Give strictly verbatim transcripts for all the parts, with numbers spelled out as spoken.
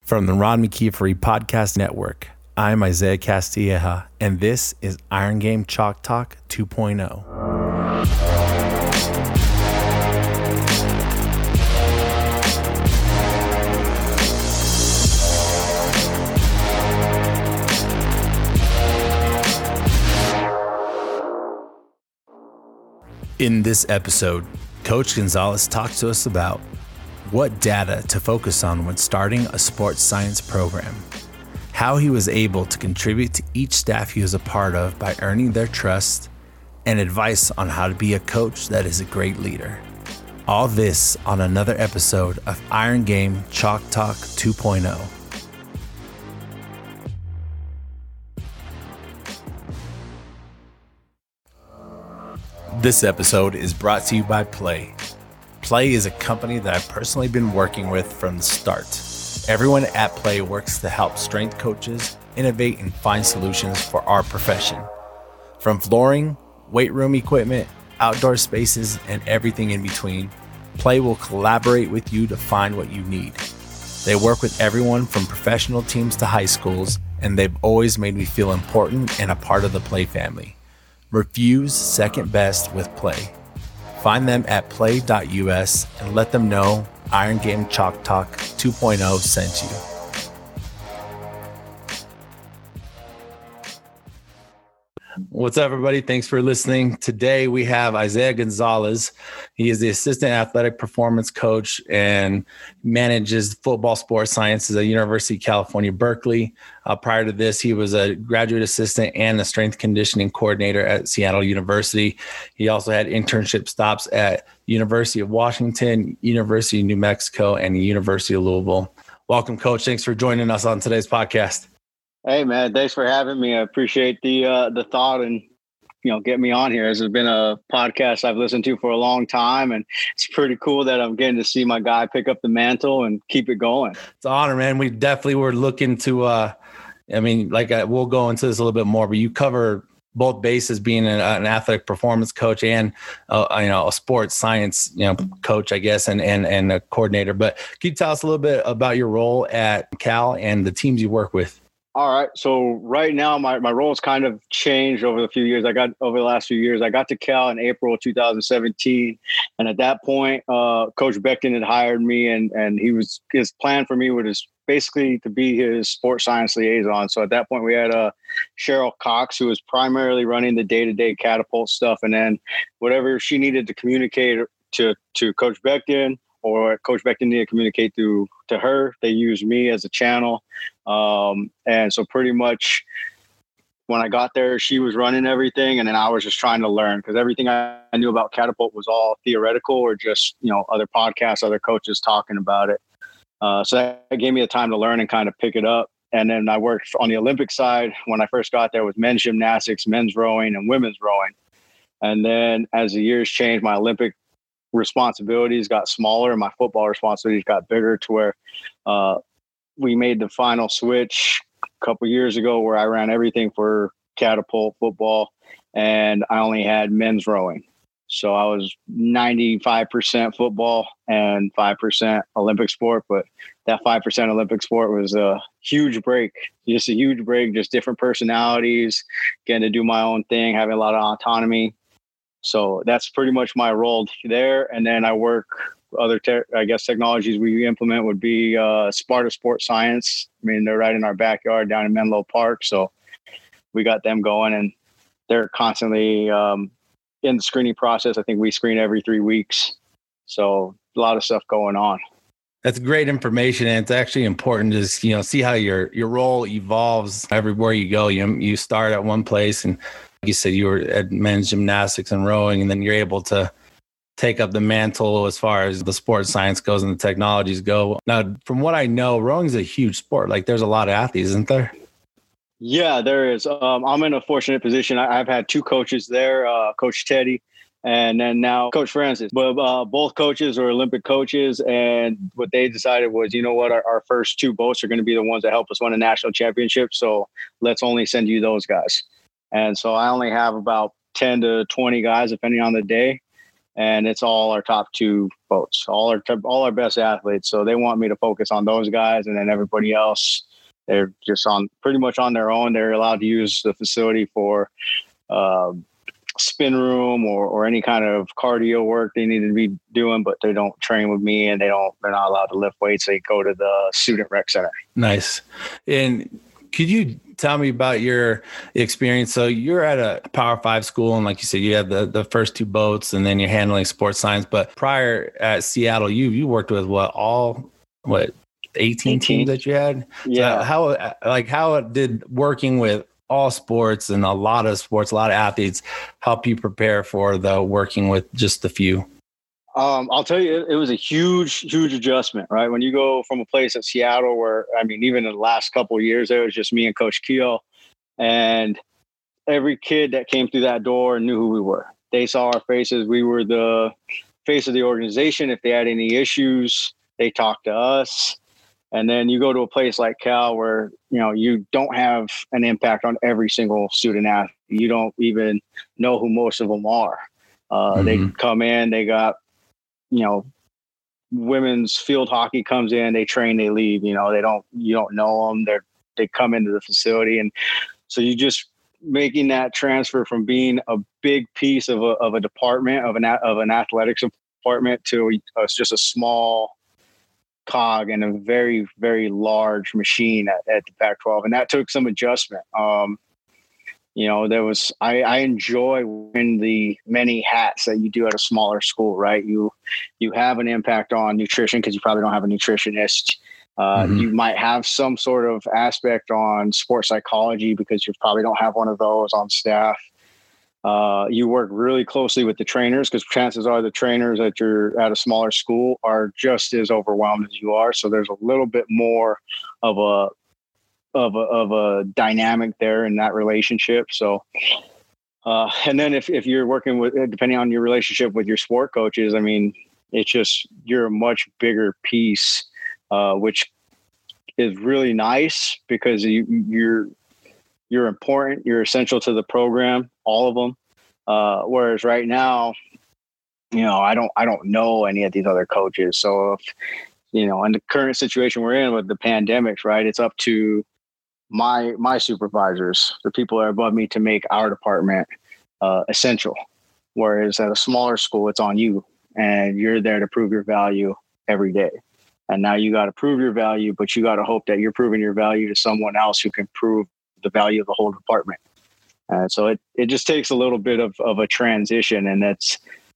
From the Ron McKeefery Podcast Network, I'm Isaiah Castilleja, and this is Iron Game Chalk Talk two point oh. In this episode, Coach Gonzalez talks to us about what data to focus on when starting a sports science program, how he was able to contribute to each staff he was a part of by earning their trust, and advice on how to be a coach that is a great leader. All this on another episode of Iron Game Chalk Talk two point oh. This episode is brought to you by Play. Play is a company that I've personally been working with from the start. Everyone at Play works to help strength coaches innovate and find solutions for our profession. From flooring, weight room equipment, outdoor spaces, and everything in between, Play will collaborate with you to find what you need. They work with everyone from professional teams to high schools, and they've always made me feel important and a part of the Play family. Refuse second best with Play. Find them at play dot U S and let them know Iron Game Chalk Talk two point oh sent you. What's up, everybody? Thanks for listening. Today we have Isaiah Gonzalez. He is the assistant athletic performance coach and manages football sports sciences at University of California, Berkeley. Uh, prior to this, he was a graduate assistant and a strength conditioning coordinator at Seattle University. He also had internship stops at University of Washington, University of New Mexico, and the University of Louisville. Welcome, Coach. Thanks for joining us on today's podcast. Hey, man, thanks for having me. I appreciate the uh, the thought and, you know, get me on here. This has been a podcast I've listened to for a long time, and it's pretty cool that I'm getting to see my guy pick up the mantle and keep it going. It's an honor, man. We definitely were looking to, uh, I mean, like I, we'll go into this a little bit more, but you cover both bases, being an, an athletic performance coach and, uh, you know, a sports science, you know, coach, I guess, and, and, and a coordinator. But can you tell us a little bit about your role at Cal and the teams you work with? All right. So right now, my, my role has kind of changed over the few years. I got over the last few years. I got to Cal in April two thousand seventeen. And at that point, uh, Coach Becton had hired me, and, and he was, his plan for me was basically to be his sports science liaison. So at that point, we had uh, Cheryl Cox, who was primarily running the day-to-day catapult stuff. And then whatever she needed to communicate to, to Coach Becton, or Coach Becton needed to communicate through to her, they used me as a channel. Um, and so pretty much when I got there, she was running everything. And then I was just trying to learn, because everything I, I knew about catapult was all theoretical or just, you know, other podcasts, other coaches talking about it. Uh, so that gave me the time to learn and kind of pick it up. And then I worked on the Olympic side when I first got there with men's gymnastics, men's rowing, and women's rowing. And then as the years changed, my Olympic responsibilities got smaller and my football responsibilities got bigger, to where uh, we made the final switch a couple years ago where I ran everything for catapult football, and I only had men's rowing. So I was ninety-five percent football and five percent Olympic sport, but that five percent Olympic sport was a huge break, just a huge break, just different personalities, getting to do my own thing, having a lot of autonomy. So that's pretty much my role there. And then I work other, te- I guess, technologies we implement would be uh, Sparta Sports Science. I mean, they're right in our backyard down in Menlo Park. So we got them going, and they're constantly um, in the screening process. I think we screen every three weeks. So a lot of stuff going on. That's great information, and it's actually important to, you know, see how your your role evolves everywhere you go. You you start at one place, and like you said, you were at men's gymnastics and rowing, and then you're able to take up the mantle as far as the sports science goes and the technologies go. Now, from what I know, rowing is a huge sport. Like, there's a lot of athletes, isn't there? Yeah, there is. Um, I'm in a fortunate position. I, I've had two coaches there, uh, Coach Teddy, and then now Coach Francis. But uh, both coaches are Olympic coaches, and what they decided was, you know what, our, our first two boats are going to be the ones that help us win a national championship. So let's only send you those guys. And so I only have about ten to twenty guys, depending on the day. and it's all our top two boats, all our all our best athletes. So they want me to focus on those guys, and then everybody else, they're just on pretty much on their own. They're allowed to use the facility for uh, spin room or, or any kind of cardio work they need to be doing, but they don't train with me, and they don't, they're not allowed to lift weights. They go to the student rec center. Nice. And could you tell me about your experience? So you're at a Power Five school, and like you said, you have the, the first two boats, and then you're handling sports science. But prior at Seattle, you you worked with what all what eighteen, eighteen teams that you had? Yeah. So how like how did working with all sports and a lot of sports, a lot of athletes, help you prepare for the working with just a few? Um, I'll tell you, it, it was a huge, huge adjustment, right? When you go from a place at Seattle where, I mean, even in the last couple of years, it was just me and Coach Keel, and every kid that came through that door knew who we were. They saw our faces. We were the face of the organization. If they had any issues, they talked to us. And then you go to a place like Cal where, you know, you don't have an impact on every single student athlete. You don't even know who most of them are. Uh, mm-hmm. They come in, they got, you know, women's field hockey comes in, they train, they leave, you know, they don't, you don't know them. They're, they come into the facility. And so you just making that transfer from being a big piece of a, of a department of an, of an athletics department to uh, just a small cog in a very, very large machine at, at the Pac twelve. And that took some adjustment. Um, you know, there was, I, I enjoy wearing the many hats that you do at a smaller school, right? You, you have an impact on nutrition because you probably don't have a nutritionist. Uh, mm-hmm. You might have some sort of aspect on sports psychology because you probably don't have one of those on staff. Uh, you work really closely with the trainers because chances are the trainers at your at a smaller school are just as overwhelmed as you are. So there's a little bit more of a of a, of a dynamic there in that relationship. So, uh, and then if, if you're working with, depending on your relationship with your sport coaches, I mean, it's just, you're a much bigger piece, uh, which is really nice because you, you're, you're important. You're essential to the program, all of them. Uh, whereas right now, you know, I don't, I don't know any of these other coaches. So if, you know, in the current situation we're in with the pandemics, right, it's up to my, my supervisors, the people that are above me, to make our department uh, essential. Whereas at a smaller school, it's on you, and you're there to prove your value every day. And now you got to prove your value, but you got to hope that you're proving your value to someone else who can prove the value of the whole department. And uh, so it, it just takes a little bit of, of a transition, and that's,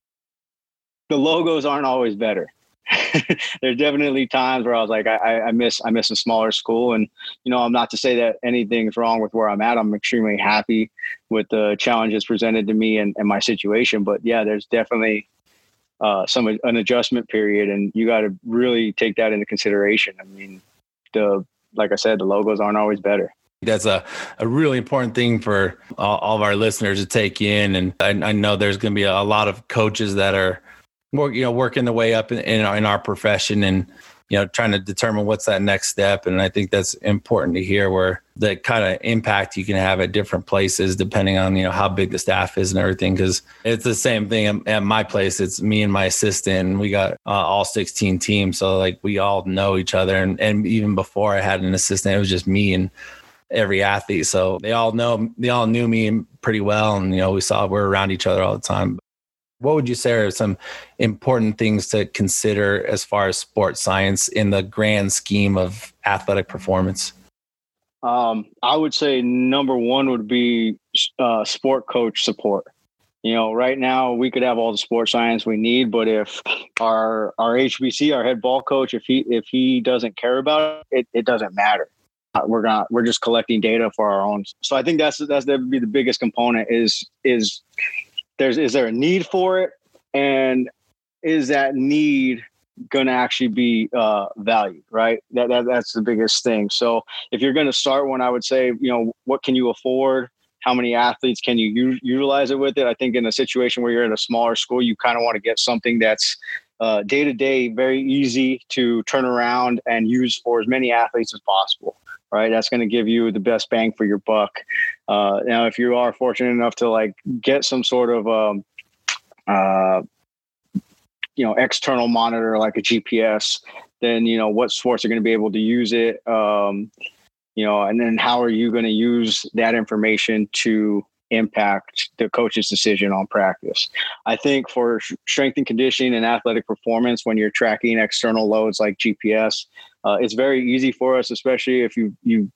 the logos aren't always better. There's definitely times where I was like, I, I miss, I miss a smaller school. And, you know, I'm not to say that anything's wrong with where I'm at. I'm extremely happy with the challenges presented to me and, and my situation. But yeah, there's definitely uh, some, an adjustment period, and you got to really take that into consideration. I mean, the, like I said, the logos aren't always better. That's a, a really important thing for all, all of our listeners to take in. And I, I know there's going to be a, a lot of coaches that are more, you know, working their way up in, in, our, in our profession and, you know, trying to determine what's that next step. And I think that's important to hear, where the kind of impact you can have at different places, depending on, you know, how big the staff is and everything. Cause it's the same thing at my place. It's me and my assistant, and we got uh, all sixteen teams. So like we all know each other. And, and even before I had an assistant, it was just me and every athlete. So they all know, they all knew me pretty well. And, you know, we saw we're around each other all the time. What would you say are some important things to consider as far as sports science in the grand scheme of athletic performance? Um, I would say number one would be uh, sport coach support. You know, right now we could have all the sports science we need, but if our our H B C, our head ball coach, if he if he doesn't care about it, it, it doesn't matter. We're not, we're just collecting data for our own. So I think that's, that's, that would be the biggest component is, is there's, is there a need for it? And is that need going to actually be uh, valued? Right. That, that, that's the biggest thing. So if you're going to start one, I would say, you know, what can you afford? How many athletes can you u- utilize it with it? I think in a situation where you're at a smaller school, you kind of want to get something that's uh, day-to-day, very easy to turn around and use for as many athletes as possible. Right. That's going to give you the best bang for your buck. Uh, now, if you are fortunate enough to like get some sort of um, uh, you know, external monitor like a G P S, then, you know, what sports are going to be able to use it, um, you know, and then how are you going to use that information to impact the coach's decision on practice. I think for strength and conditioning and athletic performance, when you're tracking external loads like G P S, uh, it's very easy for us, especially if you, you've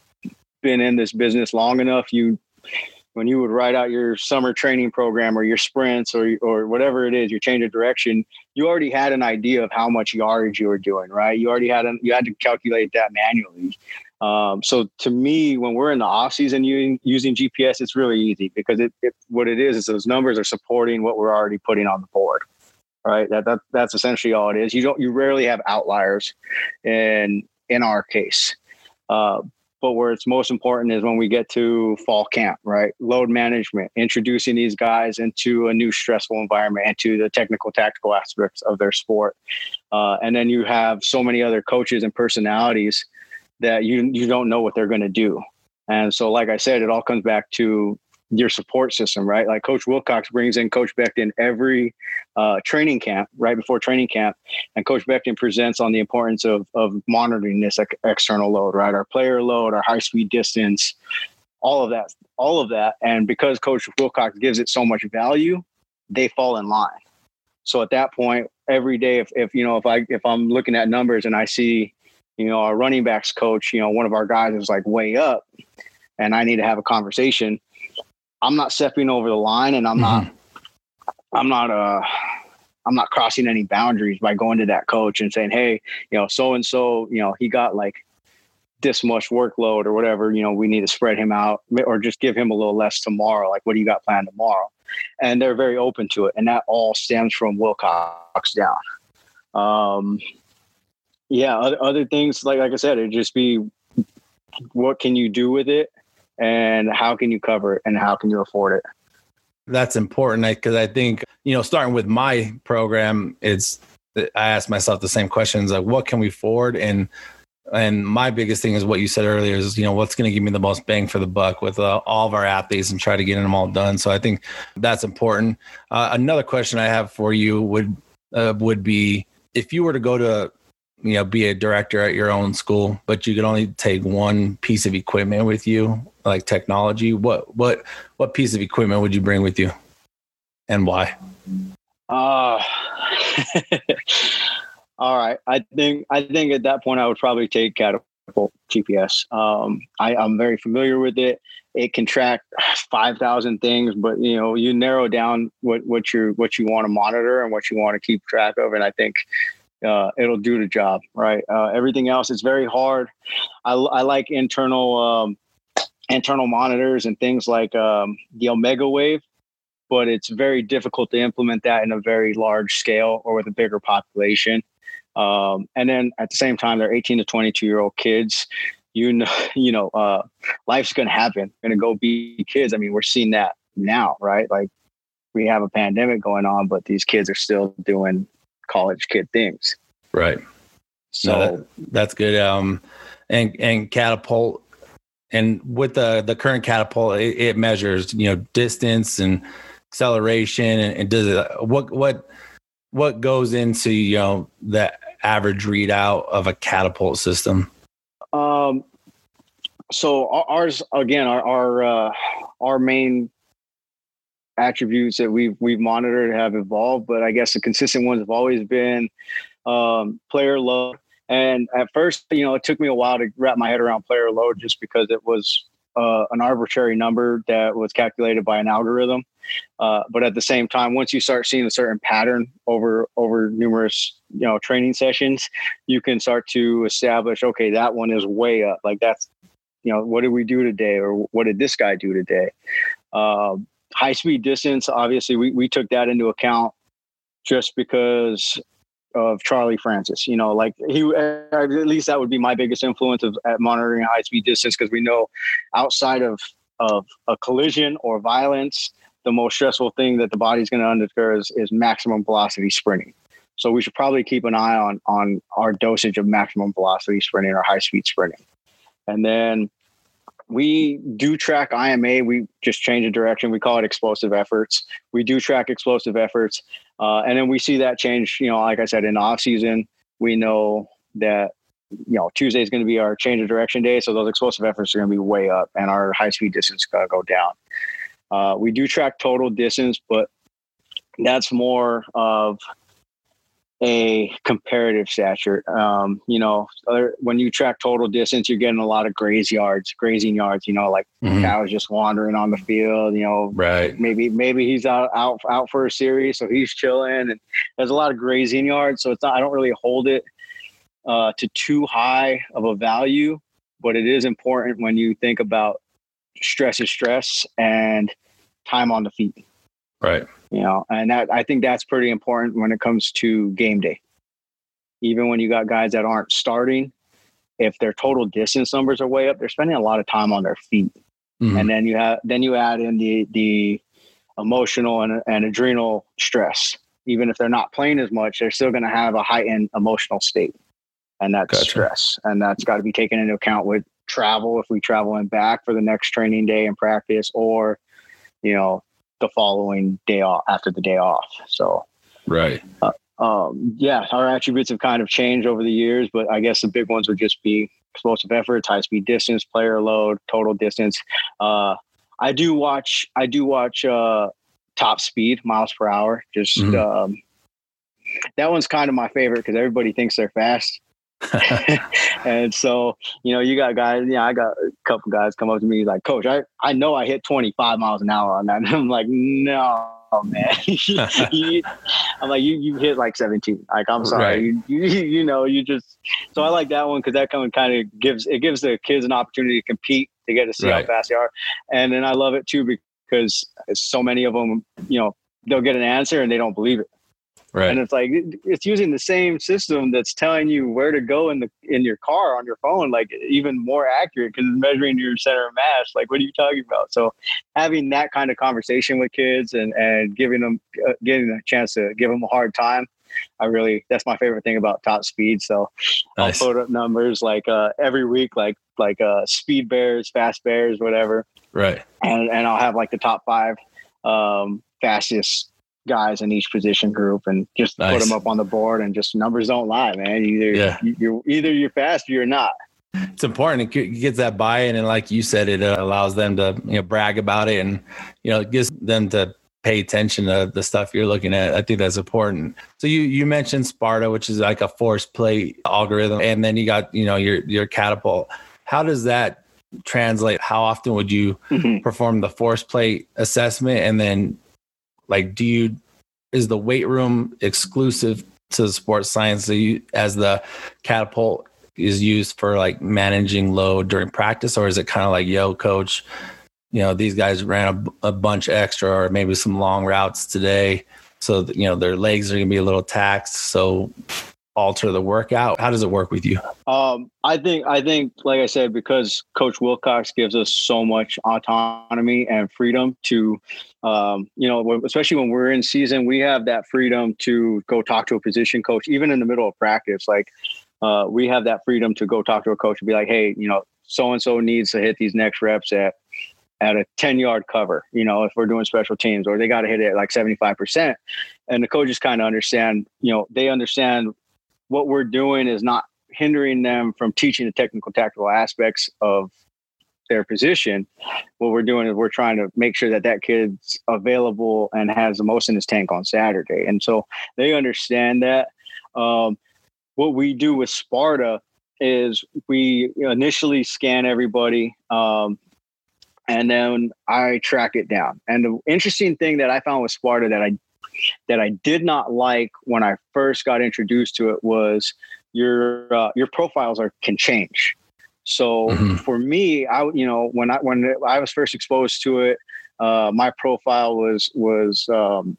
been in this business long enough. You, when you would write out your summer training program or your sprints or, or whatever it is, your change of direction, you already had an idea of how much yardage you were doing, right? You already had, a, you had to calculate that manually. Um, so to me, when we're in the off season using, using G P S, it's really easy because it, it, what it is, is those numbers are supporting what we're already putting on the board, right? That, that that's essentially all it is. You don't, you rarely have outliers in, in our case. Uh, but where it's most important is when we get to fall camp, right? Load management, introducing these guys into a new stressful environment, into the technical, tactical aspects of their sport. Uh, and then you have so many other coaches and personalities that you you don't know what they're going to do. And so, like I said, it all comes back to your support system, right? Like Coach Wilcox brings in Coach Becton every uh, training camp, right before training camp. And Coach Becton presents on the importance of, of monitoring this ex- external load, right? Our player load, our high speed distance, all of that, all of that. And because Coach Wilcox gives it so much value, they fall in line. So at that point, every day, if, if, you know, if I, if I'm looking at numbers and I see, you know, our running backs coach, you know, one of our guys is like way up and I need to have a conversation, I'm not stepping over the line and I'm mm-hmm. not, I'm not, uh, I'm not crossing any boundaries by going to that coach and saying, hey, you know, so-and-so, you know, he got like this much workload or whatever, you know, we need to spread him out or just give him a little less tomorrow. Like, what do you got planned tomorrow? And they're very open to it. And that all stems from Wilcox down. Um, Yeah, other, other things, like like I said, it'd just be what can you do with it and how can you cover it and how can you afford it? That's important because I think, you know, starting with my program, it's I ask myself the same questions, like what can we afford? And and my biggest thing is what you said earlier is, you know, what's going to give me the most bang for the buck with uh, all of our athletes and try to get them all done. So I think that's important. Uh, another question I have for you would uh, would be if you were to go to you know, be a director at your own school, but you could only take one piece of equipment with you, like technology. What, what, what piece of equipment would you bring with you and why? Uh, all right. I think, I think at that point I would probably take Catapult G P S. Um, I, I'm very familiar with it. It can track five thousand things, but you know, you narrow down what, what you, what you want to monitor and what you want to keep track of. And I think, Uh, it'll do the job, right? Uh, everything else is very hard. I, I like internal um, internal monitors and things like um, the Omega Wave, but it's very difficult to implement that in a very large scale or with a bigger population. Um, and then at the same time, they're eighteen to twenty-two year old kids. You know, you know, uh, life's going to happen. Going to go be kids. I mean, we're seeing that now, right? Like we have a pandemic going on, but these kids are still doing college kid things. Right. So no, that, that's good. Um, and, and Catapult and with the, the current Catapult, it, it measures, you know, distance and acceleration and, and does it, what, what, what goes into, you know, the average readout of a Catapult system? Um, so ours, again, our, our, uh, our main attributes that we've we've monitored have evolved, but I guess the consistent ones have always been um, player load. And at first, you know, it took me a while to wrap my head around player load just because it was uh, an arbitrary number that was calculated by an algorithm. Uh, but at the same time, once you start seeing a certain pattern over over numerous, you know, training sessions, you can start to establish, okay, that one is way up. Like that's, you know, what did we do today, or what did this guy do today? Um, High speed distance, obviously, we, we took that into account just because of Charlie Francis. You know, like he, at least that would be my biggest influence of at monitoring high speed distance, because we know outside of of a collision or violence, the most stressful thing that the body's going to undergo is, is maximum velocity sprinting. So we should probably keep an eye on on our dosage of maximum velocity sprinting or high speed sprinting. And then we do track I M A. We just change the direction. We call it explosive efforts. We do track explosive efforts. Uh, and then we see that change, you know, like I said, in the off season, we know that, you know, Tuesday is going to be our change of direction day. So those explosive efforts are going to be way up and our high speed distance is going to go down. Uh, we do track total distance, but that's more of a comparative stature. Um, you know, when you track total distance, you're getting a lot of graze yards, grazing yards, you know, like mm-hmm. cows just wandering on the field, you know, right. Maybe, maybe he's out, out, out for a series. So he's chilling and there's a lot of grazing yards. So it's not, I don't really hold it uh, to too high of a value, but it is important when you think about stress is stress and time on the feet. Right. You know, and that I think that's pretty important when it comes to game day. Even when you got guys that aren't starting, if their total distance numbers are way up, they're spending a lot of time on their feet. Mm-hmm. And then you have then you add in the the emotional and, and adrenal stress. Even if they're not playing as much, they're still going to have a heightened emotional state, and that's gotcha. Stress. And that's got to be taken into account with travel if we travel and back for the next training day and practice, or you know, the following day off after the day off. So, right. Uh, um, yeah, our attributes have kind of changed over the years, but I guess the big ones would just be explosive efforts, high speed distance, player load, total distance. Uh, I do watch, I do watch, uh, top speed miles per hour. Just, mm-hmm. um, that one's kind of my favorite because everybody thinks they're fast. And so, you know, you got guys, yeah, I got a couple guys come up to me like, Coach, I, I know I hit twenty-five miles an hour on that. And I'm like, no, man. you, I'm like, you, you hit like seventeen. Like, I'm sorry. Right. You, you, you know, you just, so I like that one because that one kind of gives, it gives the kids an opportunity to compete, to get to see right. how fast they are. And then I love it too, because so many of them, you know, they'll get an answer and they don't believe it. Right. And it's like, it's using the same system that's telling you where to go in the in your car on your phone, like even more accurate because it's measuring your center of mass. Like, what are you talking about? So having that kind of conversation with kids and, and giving them, uh, getting a chance to give them a hard time, I really, that's my favorite thing about top speed. So nice. I'll put up numbers like uh, every week, like like uh, speed bears, fast bears, whatever. Right. And, and I'll have like the top five um, fastest guys in each position group and just nice. Put them up on the board, and just numbers don't lie, man. Either yeah. you're either you're fast or you're not. It's important. It gets that buy-in, and like you said, it allows them to, you know, brag about it, and you know, it gives them to pay attention to the stuff you're looking at. I think that's important. So you you mentioned Sparta, which is like a force plate algorithm, and then you got, you know, your your catapult. How does that translate? How often would you mm-hmm. perform the force plate assessment, and then like, do you, is the weight room exclusive to sports science? So you, as the catapult is used for like managing load during practice, or is it kind of like, yo, coach, you know, these guys ran a, a bunch extra, or maybe some long routes today, so that, you know, their legs are going to be a little taxed, so alter the workout? How does it work with you? Um, I think, I think, like I said, because Coach Wilcox gives us so much autonomy and freedom to, um, you know, especially when we're in season, we have that freedom to go talk to a position coach, even in the middle of practice. Like, uh, we have that freedom to go talk to a coach and be like, hey, you know, so-and-so needs to hit these next reps at, at a ten yard cover, you know, if we're doing special teams, or they got to hit it at like seventy-five percent. And the coaches kind of understand, you know, they understand what we're doing is not hindering them from teaching the technical tactical aspects of their position. What we're doing is we're trying to make sure that that kid's available and has the most in his tank on Saturday. And so they understand that. Um, what we do with Sparta is we initially scan everybody, um, and then I track it down. And the interesting thing that I found with Sparta that I that I did not like when I first got introduced to it was your uh, your profiles are can change. So mm-hmm. for me, I you know when I when I was first exposed to it, uh, my profile was was um,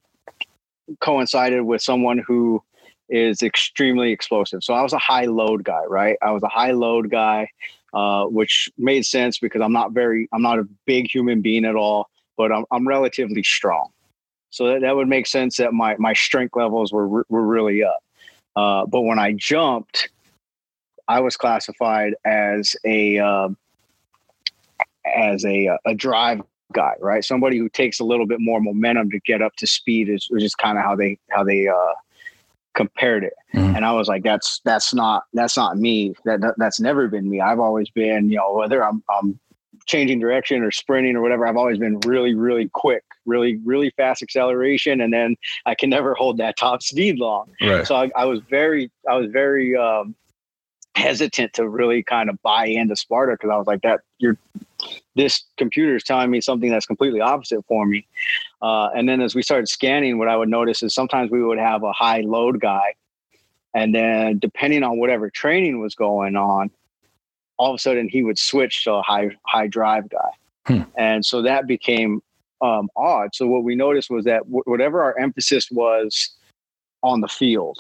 coincided with someone who is extremely explosive. So I was a high load guy, right? I was a high load guy, uh, which made sense because I'm not very I'm not a big human being at all, but I'm I'm relatively strong. So that, that would make sense that my, my strength levels were were really up. Uh, but when I jumped, I was classified as a uh, as a a drive guy, right? Somebody who takes a little bit more momentum to get up to speed is, is just kind of how they how they uh, compared it. Mm-hmm. And I was like, that's that's not that's not me. That, that that's never been me. I've always been, you know, whether I'm I'm changing direction or sprinting or whatever, I've always been really, really quick, really, really fast acceleration, and then I can never hold that top speed long. Right. So I, I was very, I was very um, hesitant to really kind of buy into Sparta, because I was like, that you're this computer is telling me something that's completely opposite for me. Uh, and then as we started scanning, what I would notice is sometimes we would have a high load guy, and then depending on whatever training was going on, all of a sudden he would switch to a high high drive guy. Hmm. And so that became um, odd. So what we noticed was that w- whatever our emphasis was on the field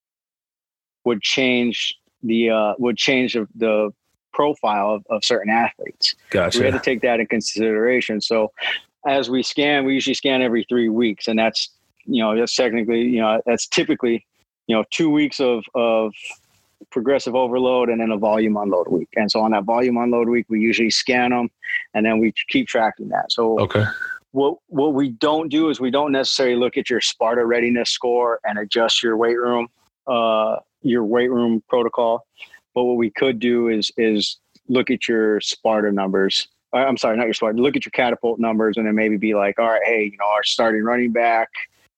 would change the uh, would change the, the profile of, of certain athletes. Gotcha. We had to take that in consideration. So as we scan, we usually scan every three weeks. And that's, you know, that's technically, you know, that's typically, you know, two weeks of, of progressive overload and then a volume unload week. And so on that volume unload week, we usually scan them and then we keep tracking that. So okay. what, what we don't do is we don't necessarily look at your Sparta readiness score and adjust your weight room, uh, your weight room protocol. But what we could do is, is look at your Sparta numbers. I'm sorry, not your Sparta, look at your catapult numbers and then maybe be like, all right, hey, you know, our starting running back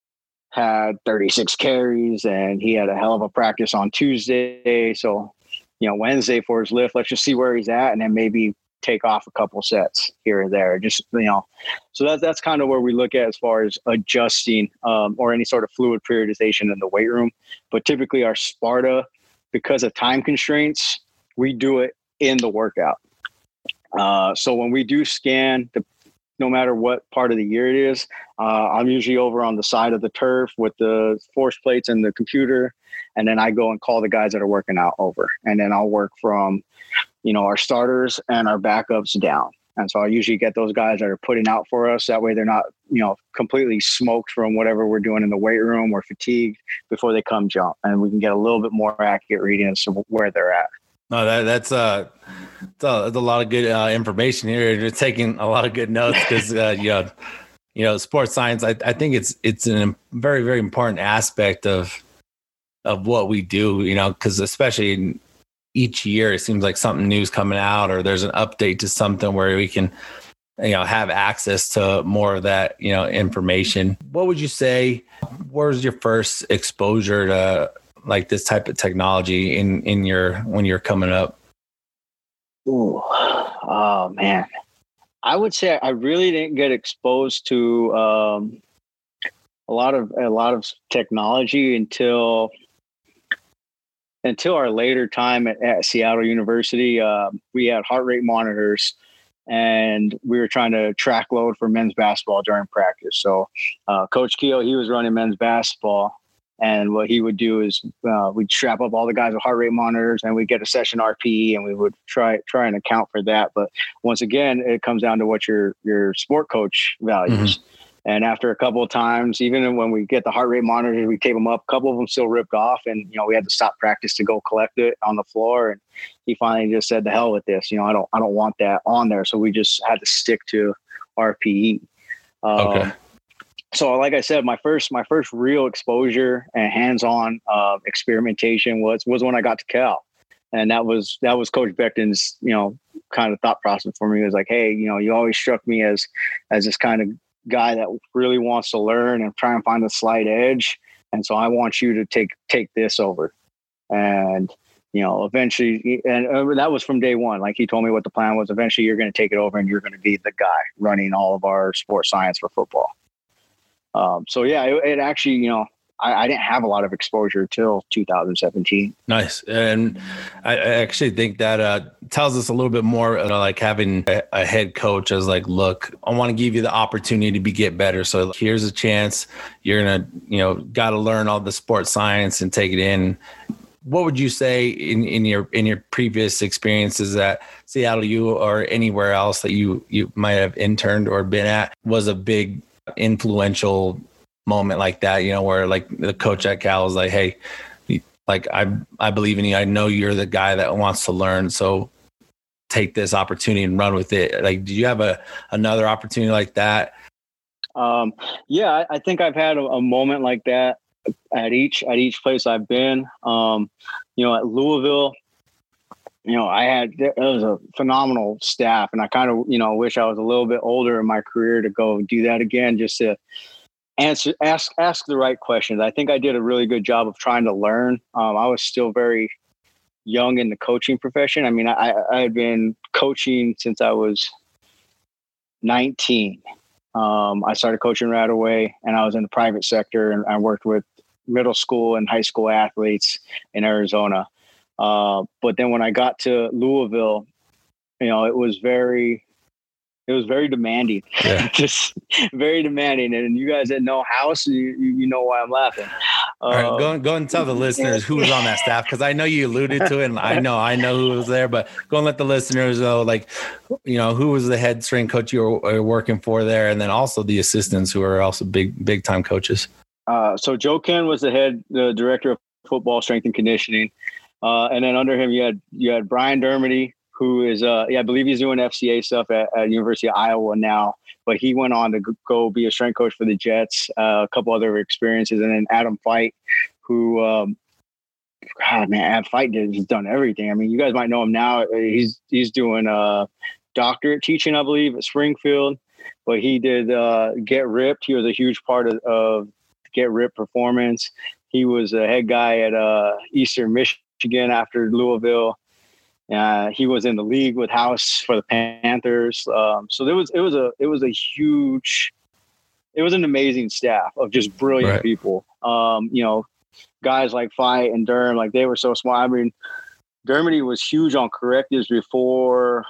had thirty-six carries and he had a hell of a practice on Tuesday. So, you know, Wednesday for his lift, let's just see where he's at and then maybe take off a couple sets here and there. Just, you know, so that, that's kind of where we look at as far as adjusting um, or any sort of fluid periodization in the weight room. But typically our Sparta, because of time constraints, we do it in the workout. Uh, so when we do scan, the no matter what part of the year it is, uh, I'm usually over on the side of the turf with the force plates and the computer. And then I go and call the guys that are working out over. And then I'll work from, you know, our starters and our backups down. And so I usually get those guys that are putting out for us. That way they're not, you know, completely smoked from whatever we're doing in the weight room or fatigued before they come jump. And we can get a little bit more accurate reading as to where they're at. No, that, that's, uh, that's, a, that's a lot of good uh, information here. You're taking a lot of good notes because, uh, you know, you know, sports science, I, I think it's it's a very, very important aspect of of what we do, you know, because especially in each year, it seems like something new is coming out or there's an update to something where we can, you know, have access to more of that, you know, information. What would you say, where's your first exposure to like this type of technology in, in your, when you're coming up? Ooh, oh man. I would say I really didn't get exposed to um, a lot of, a lot of technology until, until our later time at, at Seattle University. Uh, we had heart rate monitors and we were trying to track load for men's basketball during practice. So uh, Coach Keel, he was running men's basketball. And what he would do is uh, we'd strap up all the guys with heart rate monitors and we'd get a session R P E and we would try try and account for that. But once again, it comes down to what your your sport coach values. Mm-hmm. And after a couple of times, even when we get the heart rate monitors, we tape them up, a couple of them still ripped off. And, you know, we had to stop practice to go collect it on the floor. And he finally just said, the hell with this. You know, I don't I don't want that on there. So we just had to stick to R P E. Um, okay. So like I said, my first my first real exposure and hands-on uh, experimentation was was when I got to Cal. And that was that was Coach Becton's, you know, kind of thought process for me. It was like, hey, you know, you always struck me as as this kind of guy that really wants to learn and try and find the slight edge. And so I want you to take take this over. And, you know, eventually, and uh, that was from day one. Like he told me what the plan was. Eventually, you're going to take it over and you're going to be the guy running all of our sports science for football. Um, so, yeah, it, it actually, you know, I, I didn't have a lot of exposure till two thousand seventeen. Nice. And I, I actually think that uh, tells us a little bit more uh, like having a, a head coach as like, look, I want to give you the opportunity to be, get better. So here's a chance. You're going to, you know, got to learn all the sports science and take it in. What would you say in, in your in your previous experiences at Seattle U or anywhere else that you, you might have interned or been at was a big influential moment like that, you know, where like the coach at Cal is like, hey, like I I believe in you. I know you're the guy that wants to learn. So take this opportunity and run with it? Like, do you have a another opportunity like that? Um, yeah, I, I think I've had a, a moment like that at each at each place I've been. Um, you know, at Louisville, you know, I had it was a phenomenal staff, and I kind of you know wish I was a little bit older in my career to go do that again, just to answer ask ask the right questions. I think I did a really good job of trying to learn. Um, I was still very young in the coaching profession. I mean, I, I had been coaching since I was nineteen. Um, I started coaching right away, and I was in the private sector, and I worked with middle school and high school athletes in Arizona. Uh, but then when I got to Louisville, you know, it was very, it was very demanding, yeah. Just very demanding. And you guys that know House, you, you know why I'm laughing. All right, go, go and tell the listeners who was on that staff, because I know you alluded to it, and I know I know who was there, but go and let the listeners know, like, you know, who was the head strength coach you were working for there, and then also the assistants who are also big big time coaches. Uh, so Joe Ken was the head, the director of football strength and conditioning, uh, and then under him you had you had Brian Dermody, who is, uh, yeah, I believe he's doing F C A stuff at, at University of Iowa now, but he went on to go be a strength coach for the Jets, uh, a couple other experiences. And then Adam Fight, who, um, God, man, Adam Fight did, he's done everything. I mean, you guys might know him now. He's, he's doing uh doctorate teaching, I believe, at Springfield, but he did uh, Get Ripped. He was a huge part of, of Get Ripped Performance. He was a head guy at uh, Eastern Michigan after Louisville. Uh, he was in the league with House for the Panthers. Um, so there was, it was a, it was a huge, it was an amazing staff of just brilliant right. people. Um, you know, guys like Fight and Durham, like they were so smart. I mean, Dermody was huge on correctives before,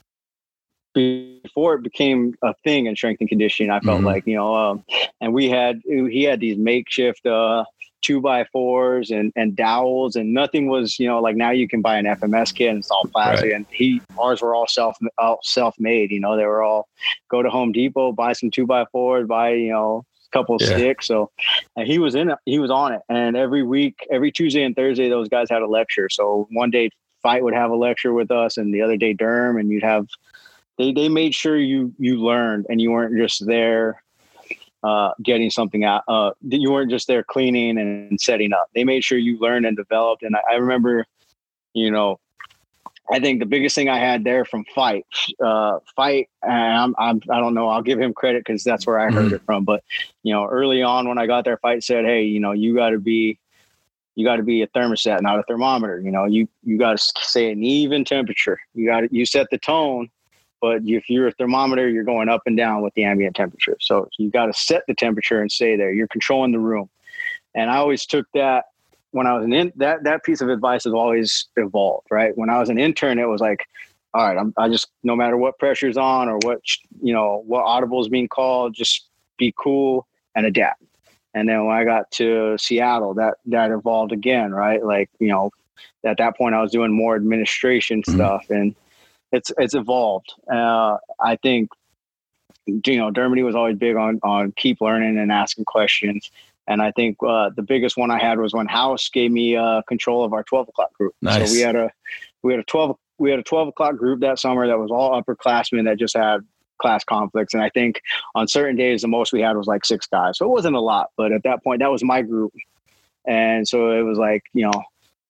before it became a thing in strength and conditioning. I felt mm-hmm. like, you know, um, and we had, he had these makeshift, uh, two by fours and, and dowels, and nothing was, you know, like now you can buy an F M S kit and it's all plastic. Right. And he, ours were all self, all self-made, you know, they were all go to Home Depot, buy some two by fours, buy, you know, a couple of yeah. sticks. So and he was in it, he was on it. And every week, every Tuesday and Thursday, those guys had a lecture. So one day Fight would have a lecture with us, and the other day Derm, and you'd have, they, they made sure you, you learned and you weren't just there uh, getting something out. Uh, you weren't just there cleaning and setting up. They made sure you learned and developed. And I, I remember, you know, I think the biggest thing I had there from Fight, uh, Fight, and I'm, I'm, I don't know, I'll give him credit because that's where I heard mm-hmm. it from. But, you know, early on when I got there, Fight said, hey, you know, you got to be, you got to be a thermostat, not a thermometer. You know, you, you got to say an even temperature. You got to, you set the tone. But if you're a thermometer, you're going up and down with the ambient temperature. So you got to set the temperature and stay there. You're controlling the room. And I always took that when I was an in that, that piece of advice has always evolved, right? When I was an intern, it was like, all right, I'm, I just, no matter what pressure's on or what, you know, what audible is being called, just be cool and adapt. And then when I got to Seattle, that, that evolved again, right? Like, you know, at that point I was doing more administration mm-hmm. stuff, and It's it's evolved. Uh, I think, you know, Dermody was always big on on keep learning and asking questions. And I think uh, the biggest one I had was when House gave me uh, control of our twelve o'clock group. Nice. So we had a we had a twelve we had a twelve o'clock group that summer that was all upperclassmen that just had class conflicts. And I think on certain days the most we had was like six guys. So it wasn't a lot, but at that point that was my group. And so it was like, you know,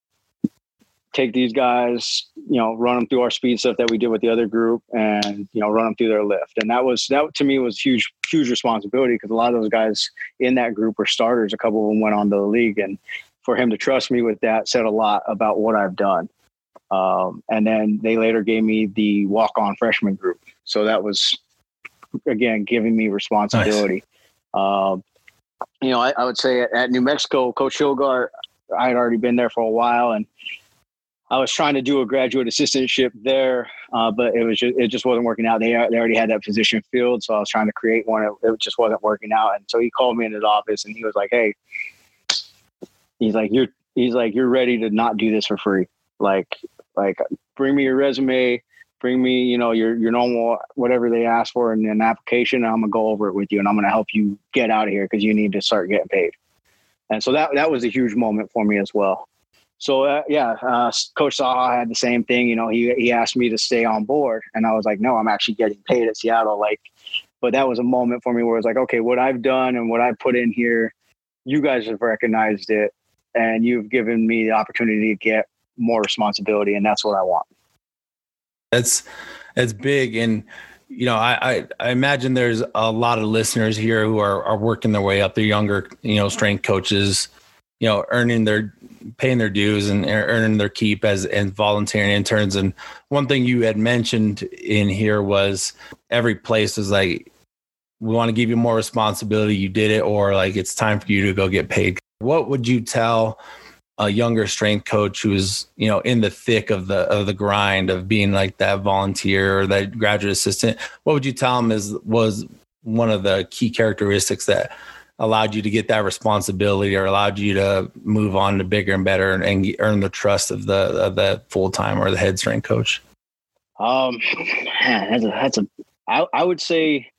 take these guys, you know, run them through our speed stuff that we did with the other group, and, you know, run them through their lift. And that was, that to me was huge, huge responsibility, because a lot of those guys in that group were starters. A couple of them went on to the league, and for him to trust me with that said a lot about what I've done. Um, and then they later gave me the walk-on freshman group. So that was, again, giving me responsibility. Nice. Um, you know, I, I would say at, at New Mexico, Coach Hilgart, I had already been there for a while, and I was trying to do a graduate assistantship there, uh, but it was just, it just wasn't working out. They they already had that position filled, so I was trying to create one. It, it just wasn't working out, and so he called me in his office, and he was like, "Hey," he's like, "You're he's like you're ready to not do this for free. Like like bring me your resume, bring me you know your your normal whatever they ask for in an application, and I'm gonna go over it with you, and I'm gonna help you get out of here because you need to start getting paid." And so that that was a huge moment for me as well. So uh, yeah, uh, Coach Saha had the same thing. You know, he he asked me to stay on board, and I was like, no, I'm actually getting paid at Seattle. Like, but that was a moment for me where it's like, okay, what I've done and what I put in here, you guys have recognized it, and you've given me the opportunity to get more responsibility, and that's what I want. That's that's big, and you know, I, I I imagine there's a lot of listeners here who are are working their way up. They're younger, you know, strength coaches, you know, earning their paying their dues and earning their keep as and volunteering interns. And one thing you had mentioned in here was every place is like, we want to give you more responsibility. You did it, or like it's time for you to go get paid. What would you tell a younger strength coach who's, you know, in the thick of the of the grind of being like that volunteer or that graduate assistant? What would you tell them is was one of the key characteristics that allowed you to get that responsibility or allowed you to move on to bigger and better and, and earn the trust of the of the full time or the head strength coach? Um, man, that's a that's a I, I would say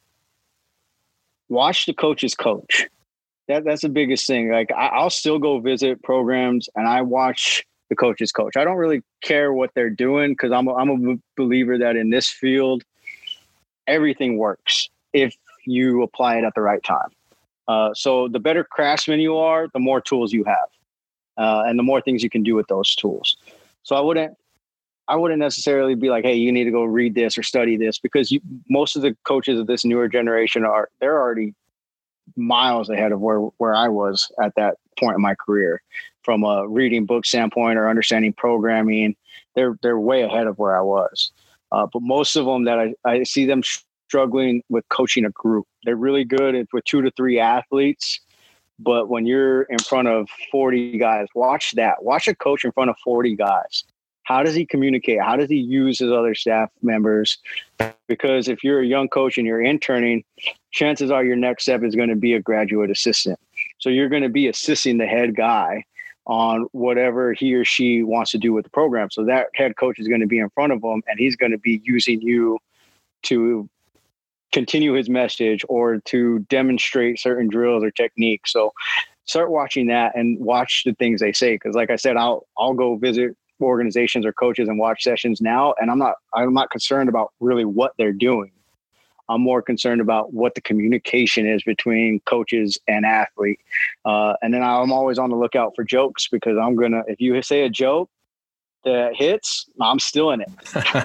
watch the coach's coach. That that's the biggest thing. Like I, I'll still go visit programs and I watch the coach's coach. I don't really care what they're doing because I'm a, I'm a believer that in this field, everything works if you apply it at the right time. Uh, so the better craftsman you are, the more tools you have, uh, and the more things you can do with those tools. So I wouldn't, I wouldn't necessarily be like, hey, you need to go read this or study this, because you, most of the coaches of this newer generation are, they're already miles ahead of where, where I was at that point in my career from a reading book standpoint or understanding programming. They're, they're way ahead of where I was. Uh, but most of them that I, I see them struggling with coaching a group. They're really good with two to three athletes, but when you're in front of forty guys, watch that. Watch a coach in front of forty guys. How does he communicate? How does he use his other staff members? Because if you're a young coach and you're interning, chances are your next step is going to be a graduate assistant. So you're going to be assisting the head guy on whatever he or she wants to do with the program. So that head coach is going to be in front of them, and he's going to be using you to continue his message or to demonstrate certain drills or techniques. So start watching that and watch the things they say. Cause like I said, I'll, I'll go visit organizations or coaches and watch sessions now. And I'm not, I'm not concerned about really what they're doing. I'm more concerned about what the communication is between coaches and athlete. Uh, and then I'm always on the lookout for jokes, because I'm going to, if you say a joke that hits, I'm still in it.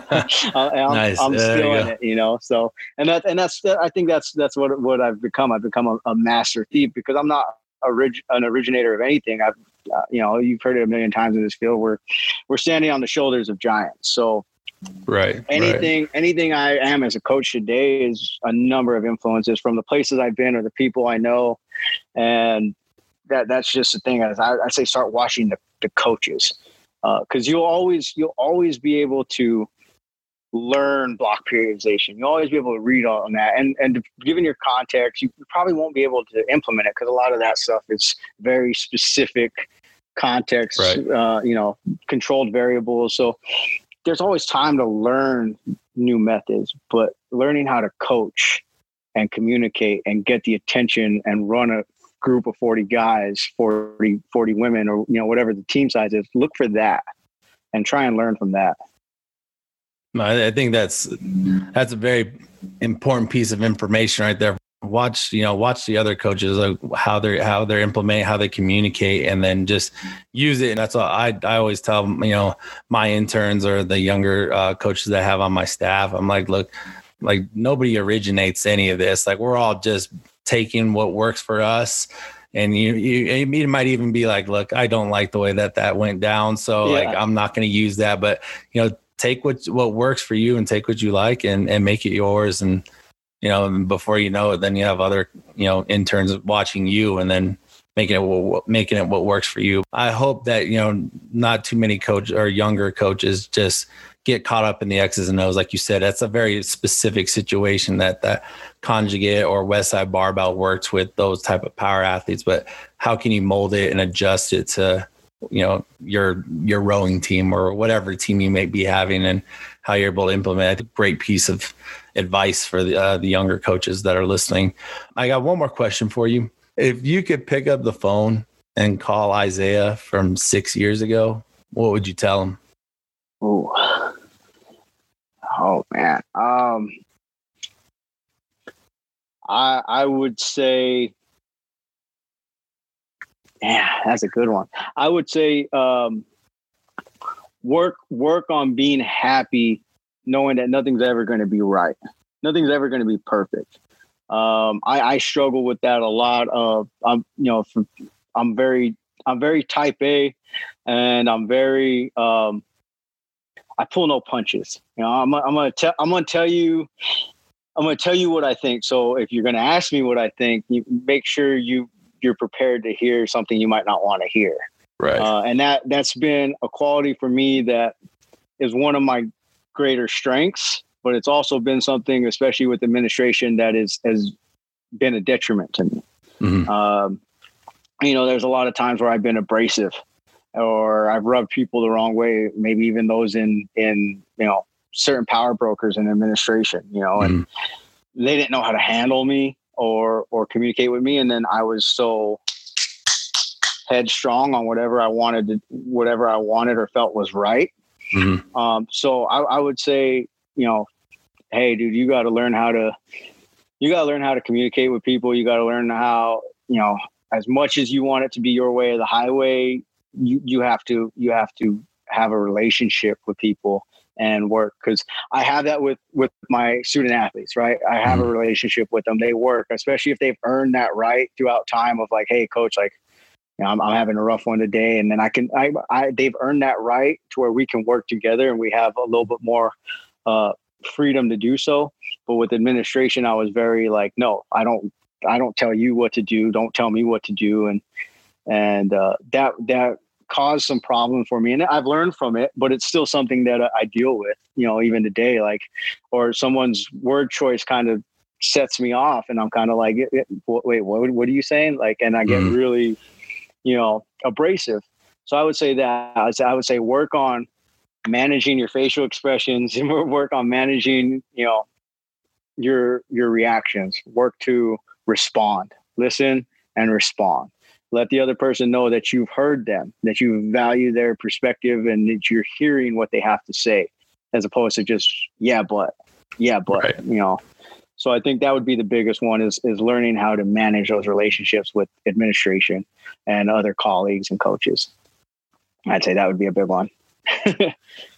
I'm, nice. I'm still in go. it, you know? So, and that, and that's, I think that's, that's what, what I've become. I've become a, a master thief, because I'm not a orig- an originator of anything. I've, uh, you know, you've heard it a million times in this field where we're standing on the shoulders of giants. So right. anything, right. anything I am as a coach today is a number of influences from the places I've been or the people I know. And that, that's just the thing. I, I say, start watching the, the coaches. Uh, cause you'll always, you'll always be able to learn block periodization. You'll always be able to read on that. And, and given your context, you probably won't be able to implement it, because a lot of that stuff is very specific context, right. uh, you know, controlled variables. So there's always time to learn new methods, but learning how to coach and communicate and get the attention and run a group of forty guys, forty, forty women, or, you know, whatever the team size is, look for that and try and learn from that. I think that's, that's a very important piece of information right there. Watch, you know, watch the other coaches, like how they're, how they're implementing, how they communicate, and then just use it. And that's all I, I always tell, you know, my interns or the younger uh, coaches that I have on my staff. I'm like, look, like nobody originates any of this. Like we're all just taking what works for us. And you, you, you might even be like, look, I don't like the way that that went down. So yeah. like, I'm not going to use that, but you know, take what, what works for you and take what you like and, and make it yours. And, you know, and before you know it, then you have other, you know, interns watching you and then making it, making it what works for you. I hope that, you know, not too many coaches or younger coaches just get caught up in the X's and O's. Like you said, that's a very specific situation that that conjugate or West Side Barbell works with those type of power athletes, but how can you mold it and adjust it to, you know, your, your rowing team or whatever team you may be having, and how you're able to implement a great piece of advice for the, uh, the younger coaches that are listening. I got one more question for you. If you could pick up the phone and call Isaiah from six years ago, what would you tell him? Ooh. Oh man. Um, I I would say, yeah, that's a good one. I would say, um, work work on being happy, knowing that nothing's ever going to be right. Nothing's ever going to be perfect. Um, I, I struggle with that a lot. Of I'm, you know, from, I'm very, I'm very type A, and I'm very, um, I pull no punches. You know, I'm, I'm gonna tell, I'm gonna tell you, I'm gonna tell you what I think. So if you're gonna ask me what I think, you make sure you you're prepared to hear something you might not want to hear. Right. Uh, and that that's been a quality for me that is one of my greater strengths. But it's also been something, especially with administration, that is has been a detriment to me. Mm-hmm. Um, you know, there's a lot of times where I've been abrasive, or I've rubbed people the wrong way. Maybe even those in in you know certain power brokers in administration. You know, and mm-hmm. they didn't know how to handle me or or communicate with me, and then I was so headstrong on whatever I wanted to, whatever I wanted or felt was right. Mm-hmm. Um, so I, I would say, you know, hey, dude, you got to learn how to, you got to learn how to communicate with people. You got to learn how, you know, as much as you want it to be your way or the highway, you, you have to, you have to have a relationship with people and work. Cause I have that with, with my student athletes, right? I have mm-hmm. a relationship with them. They work, especially if they've earned that right throughout time of like, hey coach, like, you know, I'm, I'm having a rough one today. And then I can, I, I, they've earned that right to where we can work together and we have a little bit more, uh, freedom to do so. But with administration, I was very like, no, I don't, I don't tell you what to do. Don't tell me what to do. And, and, uh, that, that caused some problem for me. And I've learned from it, but it's still something that I deal with, you know, even today, like, or someone's word choice kind of sets me off and I'm kind of like, wait, what, what are you saying? Like, and I get mm-hmm. really, you know, abrasive. So I would say that I would say work on managing your facial expressions and work on managing, you know, your, your reactions, work to respond, listen and respond. Let the other person know that you've heard them, that you value their perspective and that you're hearing what they have to say, as opposed to just, yeah, but, yeah, but, right. you know. So I think that would be the biggest one is, is learning how to manage those relationships with administration and other colleagues and coaches. I'd say that would be a big one. You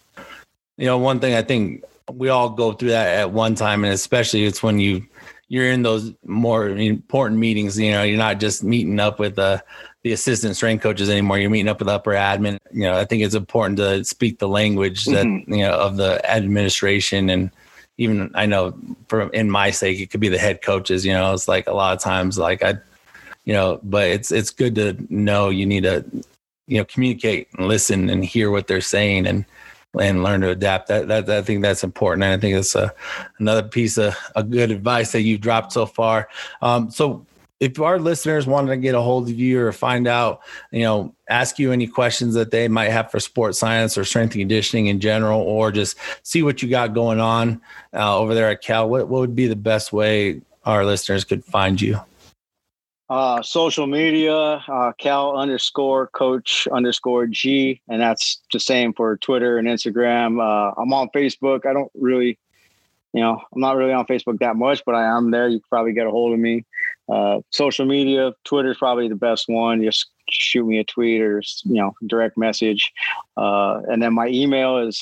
know, one thing I think we all go through that at one time, and especially it's when you, you're in those more important meetings, you know, you're not just meeting up with the, the assistant strength coaches anymore. You're meeting up with upper admin. You know, I think it's important to speak the language that, mm-hmm. you know, of the administration. And even I know for in my sake, it could be the head coaches, you know, it's like a lot of times like I, you know, but it's, it's good to know you need to, you know, communicate and listen and hear what they're saying and, and learn to adapt. That, that, I think that's important. And I think it's a, another piece of a good advice that you've dropped so far. Um, so if our listeners wanted to get a hold of you or find out, you know, ask you any questions that they might have for sports science or strength and conditioning in general, or just see what you got going on uh, over there at Cal, what, what would be the best way our listeners could find you? Uh, social media, uh, Cal underscore coach underscore G. And that's the same for Twitter and Instagram. Uh, I'm on Facebook. I don't really, you know, I'm not really on Facebook that much, but I am there. You can probably get a hold of me. Uh, social media, Twitter is probably the best one. Just shoot me a tweet or, you know, direct message. Uh, and then my email is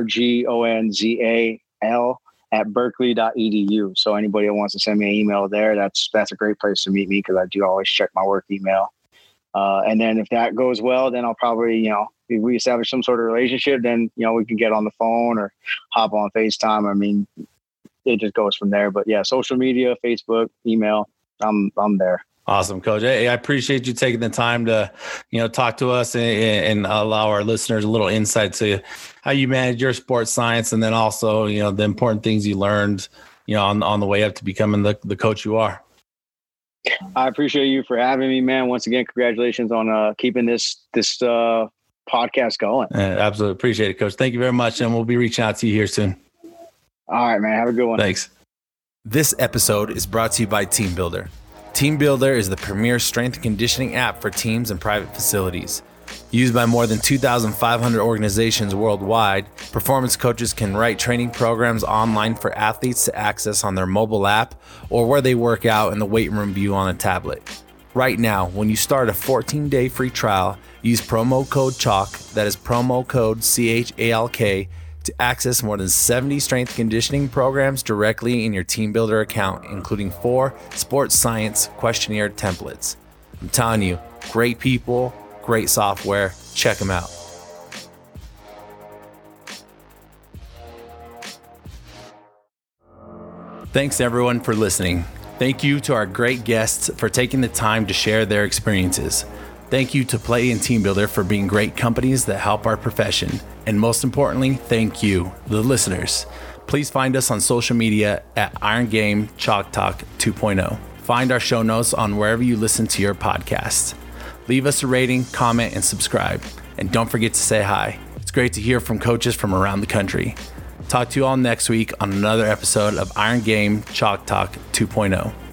irgonzal at berkeley dot e d u. So anybody that wants to send me an email there, that's that's a great place to meet me because I do always check my work email. Uh, and then if that goes well, then I'll probably, you know, if we establish some sort of relationship, then, you know, we can get on the phone or hop on FaceTime. I mean, it just goes from there. But yeah, social media, Facebook, email, I'm I'm there. Awesome, Coach. Hey, I appreciate you taking the time to, you know, talk to us and, and allow our listeners a little insight to how you manage your sports science, and then also, you know, the important things you learned, you know, on on the way up to becoming the, the coach you are. I appreciate you for having me, man. Once again, congratulations on uh, keeping this this uh, podcast going. Uh, absolutely appreciate it, Coach. Thank you very much, and we'll be reaching out to you here soon. All right, man. Have a good one. Thanks. This episode is brought to you by Team Builder. TeamBuildr is the premier strength and conditioning app for teams and private facilities. Used by more than two thousand five hundred organizations worldwide, performance coaches can write training programs online for athletes to access on their mobile app or where they work out in the weight room view on a tablet. Right now, when you start a fourteen-day free trial, use promo code CHALK, that is promo code C H A L K, to access more than seventy strength conditioning programs directly in your TeamBuildr account, including four sports science questionnaire templates. I'm telling you, great people, great software. Check them out. Thanks everyone for listening. Thank you to our great guests for taking the time to share their experiences. Thank you to Play and TeamBuildr for being great companies that help our profession. And most importantly, thank you, the listeners. Please find us on social media at Iron Game Chalk Talk two point oh. Find our show notes on wherever you listen to your podcasts. Leave us a rating, comment, and subscribe. And don't forget to say hi. It's great to hear from coaches from around the country. Talk to you all next week on another episode of Iron Game Chalk Talk two point oh.